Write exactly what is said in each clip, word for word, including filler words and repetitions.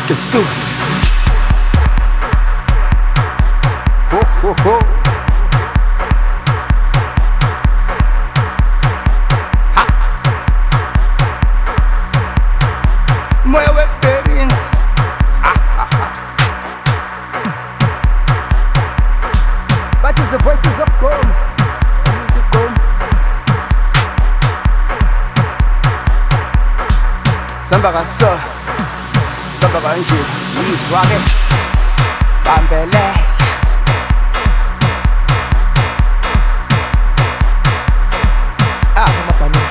Tudo. Ho, ho, ho. Ha. Mueve perins. Ha, ha, ha. But is the voices of come. Samba kaso, samba kanje, uyizwake, bambele. Ah, mapano,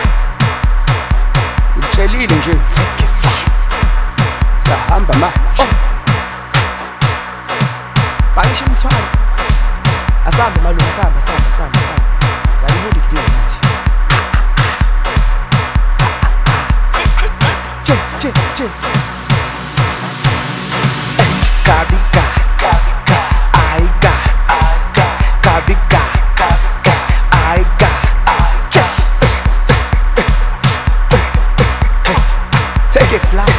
utshelile nje. Take your flights. Sahamba ma. Oh. Pakisha mthwalo. Asambe malume, asambe, asambe, asambe, asambe. Sayihudi idini manje. Che, che, che. Kabika, kabika, aiga, aiga, kabika, kabika, aiga, che. Take it fly.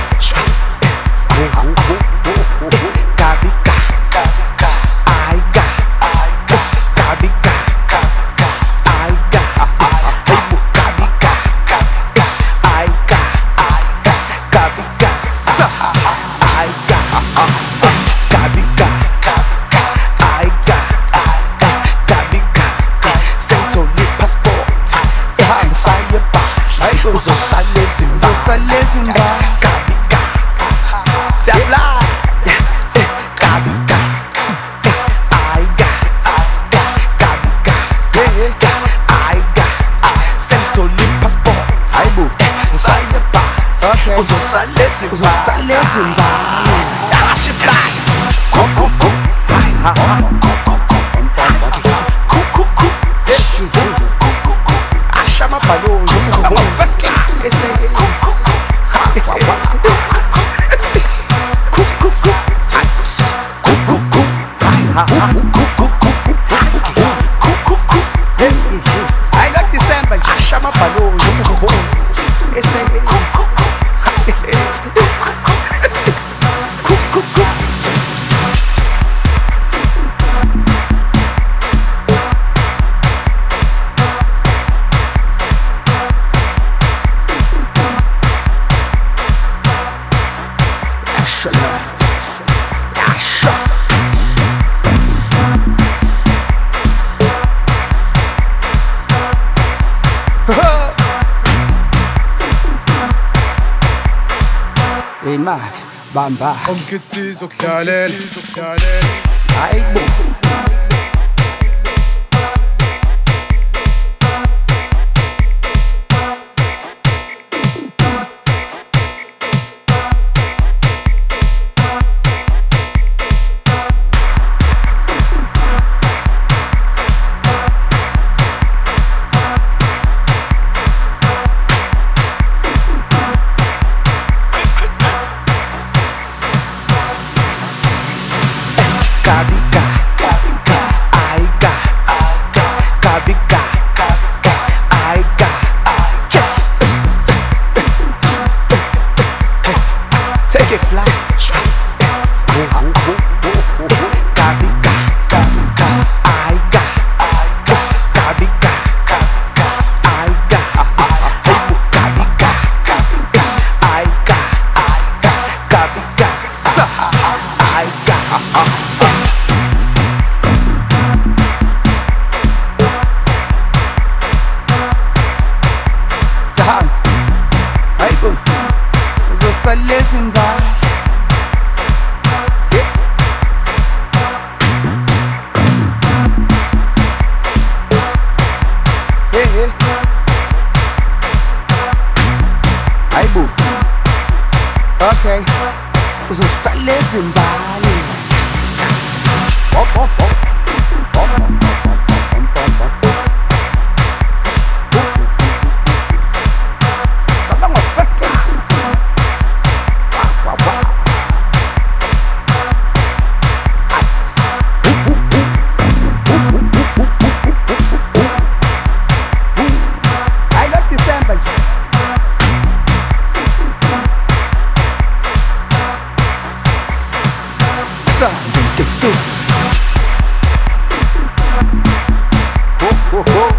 Kabika, kabika, aiga, aiga, kabika, kabika, aiga, kabika, kabika, aiga, aiga, kabika, aiga, kabika, kabika, aiga, kabika, sensory passport, ehamba sayeba, uzosale zimba, uzosale zimba, kabika, siyafly, kabika, aiga, kabika, aiga, sensory passport, ayibu, sayeba, uzosale zimba, uzosale zimba, she fly, cook, cook, cook, ha, ha, cook, cook, cook, cook, cook, cook, cook, cook, ashama balloon, I'm on first class, cook, cook, cook, cook, cook, cook, cook, cook, cook, ha, ha, cook, cook, cook, cook, cook, I like December, ashama balloon, it's a cook, cook, cook, cook, cook. Hey Mark, bamba. Omkitti zoklalel. Aibo. Kabika, kabika, aiga, aiga, kabika, kabika, aiga, che. Take it fly. Kabika, kabika, aiga, aiga, kabika, kabika, aiga, kabika, kabika, aiga, aiga, kabika, aiga. Saham. Aibo. Uzosale zimba. Hey, hey. Aibo. Okay. Uzosale zimbali. Pop, pop, pop. Pop, pop, pop, pop, pop, pop, pop. Sabang was first class. Wow, wow, wow. I like December. Ho, ho, ho.